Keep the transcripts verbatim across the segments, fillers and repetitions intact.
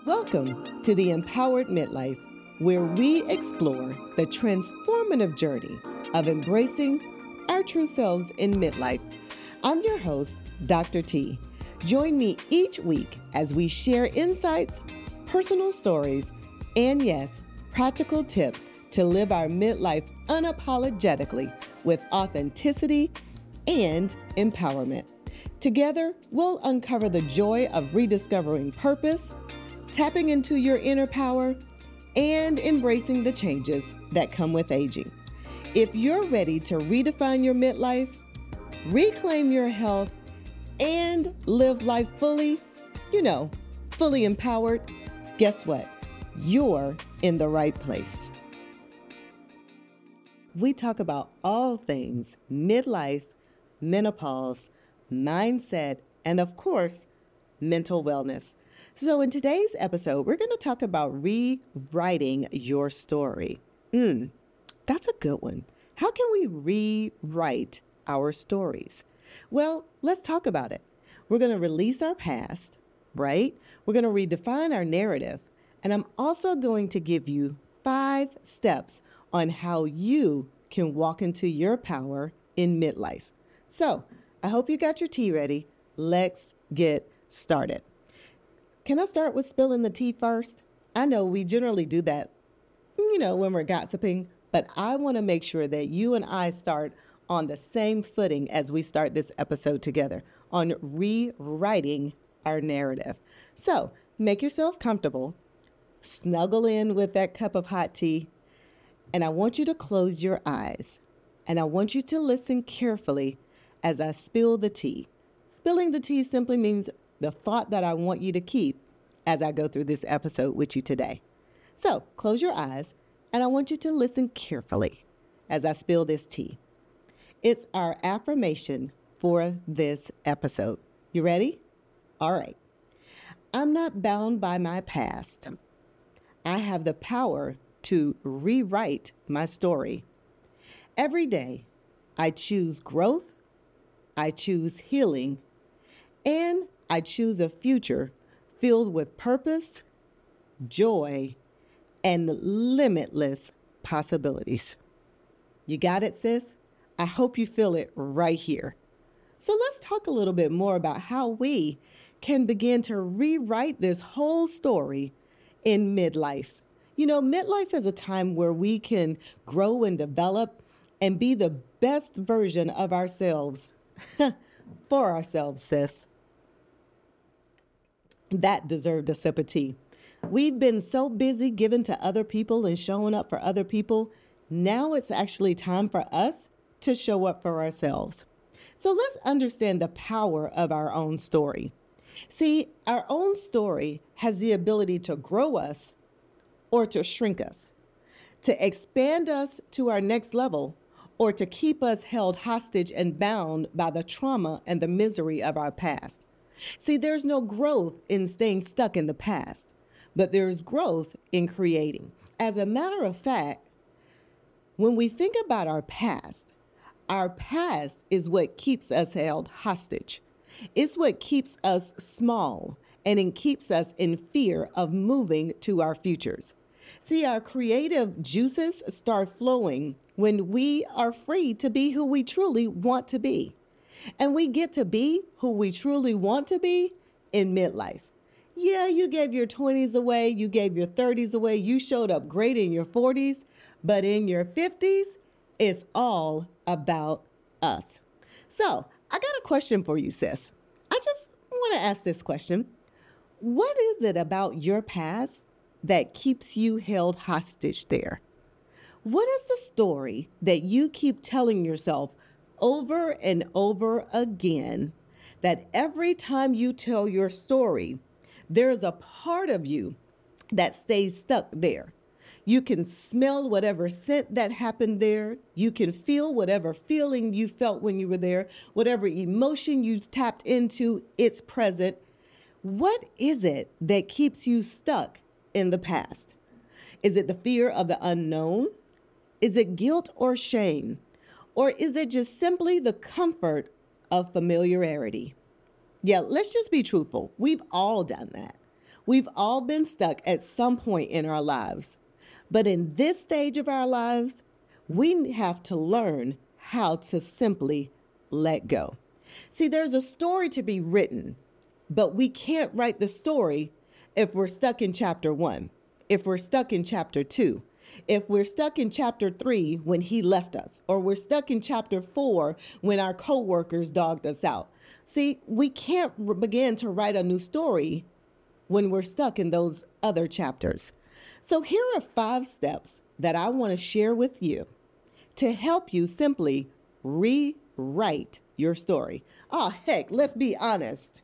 Welcome to the Empowered Midlife, where we explore the transformative journey of embracing our true selves in midlife. I'm your host, Doctor T. Join me each week as we share insights, personal stories, and yes, practical tips to live our midlife unapologetically with authenticity and empowerment. Together, we'll uncover the joy of rediscovering purpose, tapping into your inner power, and embracing the changes that come with aging. If you're ready to redefine your midlife, reclaim your health, and live life fully, you know, fully empowered, guess what? You're in the right place. We talk about all things midlife, menopause, mindset, and of course, mental wellness. So in today's episode, we're going to talk about rewriting your story. Mm, that's a good one. How can we rewrite our stories? Well, let's talk about it. We're going to release our past, right? We're going to redefine our narrative. And I'm also going to give you five steps on how you can walk into your power in midlife. So I hope you got your tea ready. Let's get started. Can I start with spilling the tea first? I know we generally do that, you know, when we're gossiping, but I want to make sure that you and I start on the same footing as we start this episode together on rewriting our narrative. So make yourself comfortable, snuggle in with that cup of hot tea, and I want you to close your eyes, and I want you to listen carefully as I spill the tea. Spilling the tea simply means the thought that I want you to keep as I go through this episode with you today. So close your eyes, and I want you to listen carefully as I spill this tea. It's our affirmation for this episode. You ready? All right. I'm not bound by my past. I have the power to rewrite my story. Every day, I choose growth, I choose healing, and I choose a future filled with purpose, joy, and limitless possibilities. You got it, sis? I hope you feel it right here. So let's talk a little bit more about how we can begin to rewrite this whole story in midlife. You know, midlife is a time where we can grow and develop and be the best version of ourselves for ourselves, sis. That deserved a sip of tea. We've been so busy giving to other people and showing up for other people. Now it's actually time for us to show up for ourselves. So let's understand the power of our own story. See, our own story has the ability to grow us or to shrink us, to expand us to our next level, or to keep us held hostage and bound by the trauma and the misery of our past. See, there's no growth in staying stuck in the past, but there's growth in creating. As a matter of fact, when we think about our past, our past is what keeps us held hostage. It's what keeps us small, and it keeps us in fear of moving to our futures. See, our creative juices start flowing when we are free to be who we truly want to be. And we get to be who we truly want to be in midlife. Yeah, you gave your twenties away, you gave your thirties away, you showed up great in your forties, but in your fifties, it's all about us. So I got a question for you, sis. I just want to ask this question. What is it about your past that keeps you held hostage there? What is the story that you keep telling yourself over and over again, that every time you tell your story, there's a part of you that stays stuck there? You can smell whatever scent that happened there. You can feel whatever feeling you felt when you were there. Whatever emotion you tapped into, it's present. What is it that keeps you stuck in the past? Is it the fear of the unknown? Is it guilt or shame? Or is it just simply the comfort of familiarity? Yeah, let's just be truthful. We've all done that. We've all been stuck at some point in our lives. But in this stage of our lives, we have to learn how to simply let go. See, there's a story to be written, but we can't write the story if we're stuck in chapter one, if we're stuck in chapter two, if we're stuck in chapter three when he left us, or we're stuck in chapter four when our coworkers dogged us out. See, we can't r- begin to write a new story when we're stuck in those other chapters. So here are five steps that I want to share with you to help you simply rewrite your story. Oh, heck, let's be honest.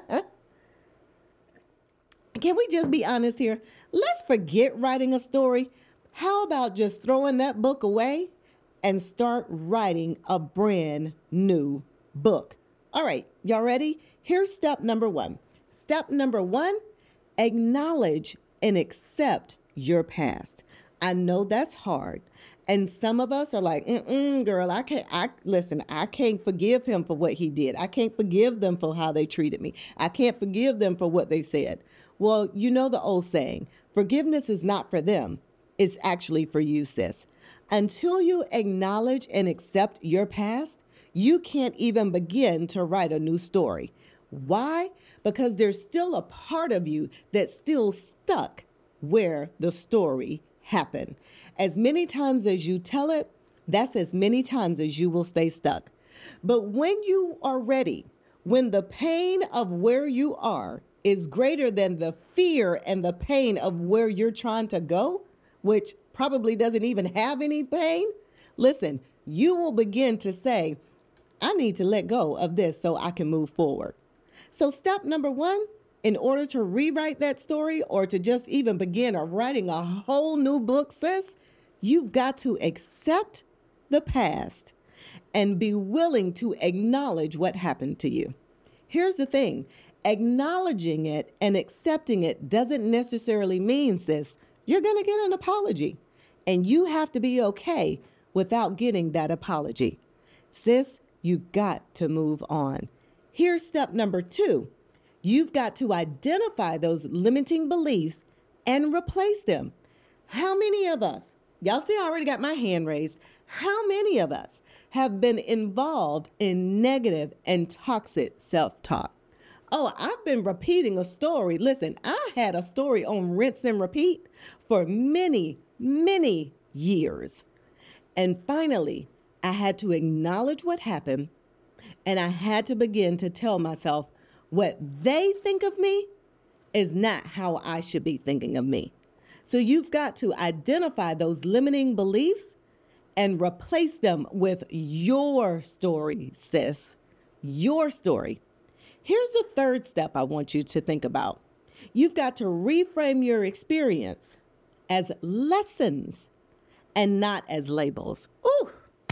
Can we just be honest here? Let's forget writing a story. How about just throwing that book away and start writing a brand new book? All right, y'all ready? Here's step number one. Step number one, acknowledge and accept your past. I know that's hard. And some of us are like, mm-mm, girl, I can't, I, listen, I can't forgive him for what he did. I can't forgive them for how they treated me. I can't forgive them for what they said. Well, you know the old saying, forgiveness is not for them. It's actually for you, sis. Until you acknowledge and accept your past, you can't even begin to write a new story. Why? Because there's still a part of you that's still stuck where the story happened. As many times as you tell it, that's as many times as you will stay stuck. But when you are ready, when the pain of where you are is greater than the fear and the pain of where you're trying to go, which probably doesn't even have any pain, listen, you will begin to say, I need to let go of this so I can move forward. So step number one, in order to rewrite that story or to just even begin a writing a whole new book, sis, you've got to accept the past and be willing to acknowledge what happened to you. Here's the thing, acknowledging it and accepting it doesn't necessarily mean, sis, you're going to get an apology. And you have to be okay without getting that apology. Sis, you got to move on. Here's step number two. You've got to identify those limiting beliefs and replace them. How many of us, y'all see I already got my hand raised, how many of us have been involved in negative and toxic self-talk? Oh, I've been repeating a story. Listen, I had a story on rinse and repeat for many, many years. And finally, I had to acknowledge what happened, and I had to begin to tell myself what they think of me is not how I should be thinking of me. So you've got to identify those limiting beliefs and replace them with your story, sis. Your story. Here's the third step I want you to think about. You've got to reframe your experience as lessons and not as labels. Ooh.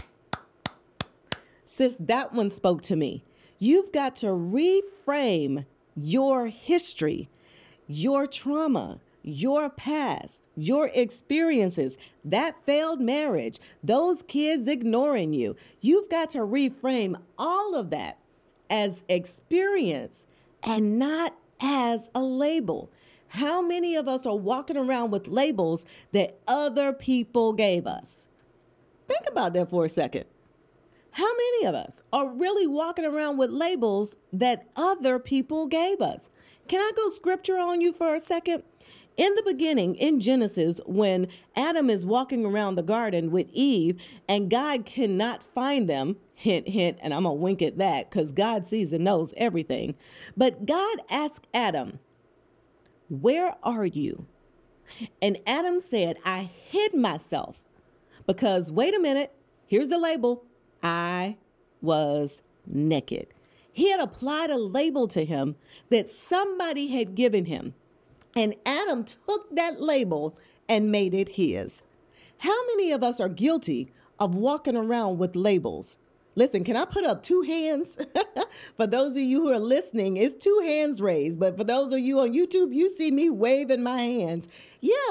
Sis, that one spoke to me. You've got to reframe your history, your trauma, your past, your experiences, that failed marriage, those kids ignoring you. You've got to reframe all of that as experience and not as a label. How many of us are walking around with labels that other people gave us? Think about that for a second. How many of us are really walking around with labels that other people gave us? Can I go scripture on you for a second? In the beginning, in Genesis, when Adam is walking around the garden with Eve and God cannot find them, hint, hint, and I'm going to wink at that because God sees and knows everything. But God asked Adam, where are you? And Adam said, I hid myself because, wait a minute, here's the label. I was naked. He had applied a label to him that somebody had given him. And Adam took that label and made it his. How many of us are guilty of walking around with labels? Listen, can I put up two hands? For those of you who are listening, it's two hands raised. But for those of you on YouTube, you see me waving my hands. Yeah,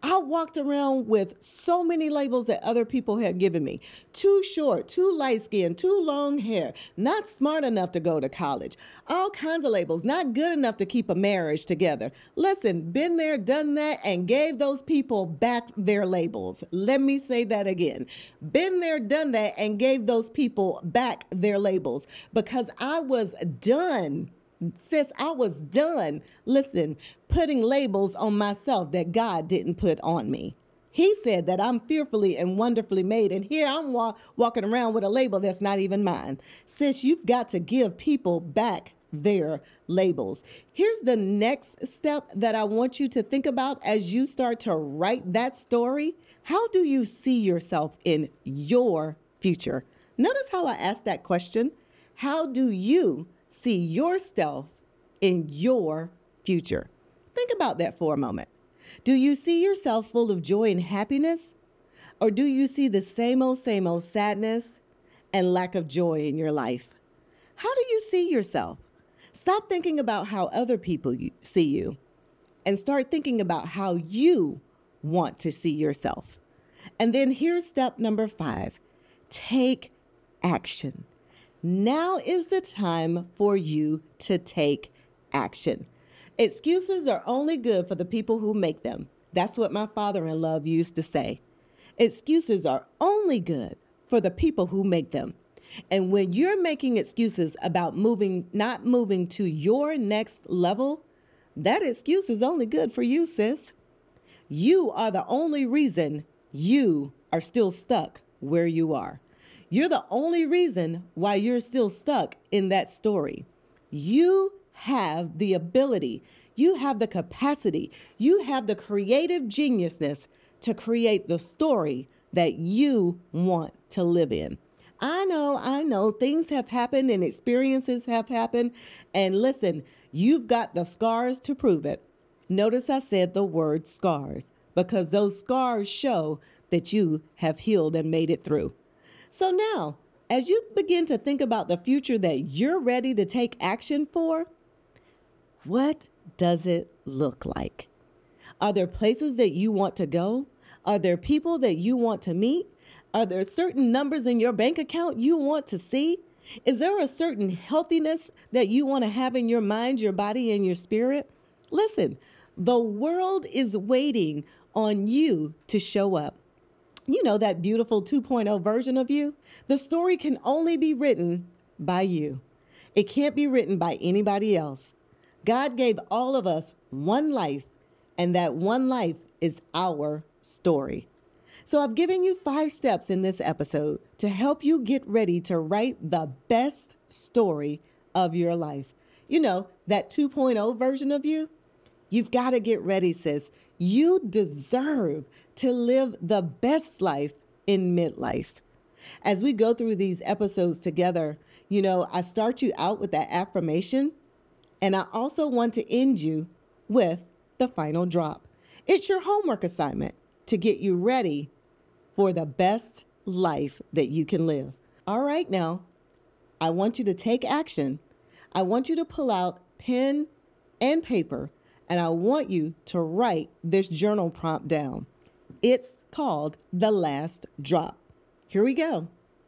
I walked around with so many labels that other people had given me. Too short, too light skinned, too long hair, not smart enough to go to college, all kinds of labels, not good enough to keep a marriage together. Listen, been there, done that, and gave those people back their labels. Let me say that again. Been there, done that, and gave those people back their labels because I was done. Sis, I was done, listen, putting labels on myself that God didn't put on me. He said that I'm fearfully and wonderfully made, and here I'm wa- walking around with a label that's not even mine. Sis, you've got to give people back their labels. Here's the next step that I want you to think about as you start to write that story. How do you see yourself in your future? Notice how I asked that question. How do you see yourself in your future? Think about that for a moment. Do you see yourself full of joy and happiness? Or do you see the same old, same old sadness and lack of joy in your life? How do you see yourself? Stop thinking about how other people see you and start thinking about how you want to see yourself. And then here's step number five. Take action. Now is the time for you to take action. Excuses are only good for the people who make them. That's what my father-in-law used to say. Excuses are only good for the people who make them. And when you're making excuses about moving, not moving to your next level, that excuse is only good for you, sis. You are the only reason you are still stuck where you are. You're the only reason why you're still stuck in that story. You have the ability, you have the capacity, you have the creative geniusness to create the story that you want to live in. I know, I know things have happened and experiences have happened. And listen, you've got the scars to prove it. Notice I said the word scars because those scars show that you have healed and made it through. So now, as you begin to think about the future that you're ready to take action for, what does it look like? Are there places that you want to go? Are there people that you want to meet? Are there certain numbers in your bank account you want to see? Is there a certain healthiness that you want to have in your mind, your body, and your spirit? Listen, the world is waiting on you to show up. You know, that beautiful two point oh version of you? The story can only be written by you. It can't be written by anybody else. God gave all of us one life, and that one life is our story. So I've given you five steps in this episode to help you get ready to write the best story of your life. You know, that two point oh version of you? You've got to get ready, sis. You deserve to live the best life in midlife. As we go through these episodes together, you know, I start you out with that affirmation, and I also want to end you with the final drop. It's your homework assignment to get you ready for the best life that you can live. All right, now, I want you to take action. I want you to pull out pen and paper, and I want you to write this journal prompt down. It's called The Last Drop. Here we go.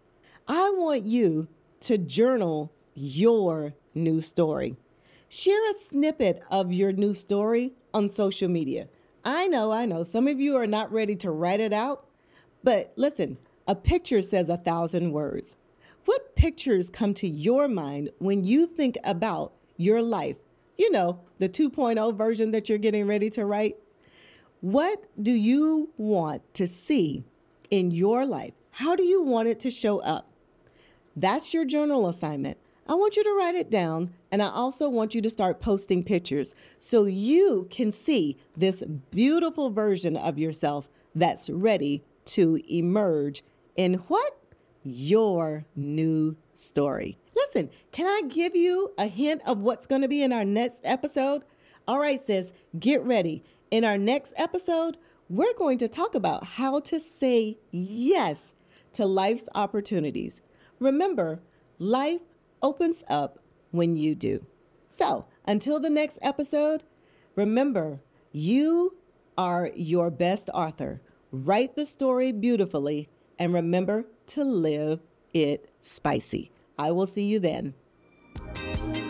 I want you to journal your new story. Share a snippet of your new story on social media. I know, I know, some of you are not ready to write it out, but listen, a picture says a thousand words. What pictures come to your mind when you think about your life? You know, the two point oh version that you're getting ready to write. What do you want to see in your life? How do you want it to show up? That's your journal assignment. I want you to write it down, and I also want you to start posting pictures so you can see this beautiful version of yourself that's ready to emerge in what? Your new story. Listen, can I give you a hint of what's going to be in our next episode? All right, sis, get ready. In our next episode, we're going to talk about how to say yes to life's opportunities. Remember, life opens up when you do. So until the next episode, remember, you are your best author. Write the story beautifully and remember to live it spicy. I will see you then.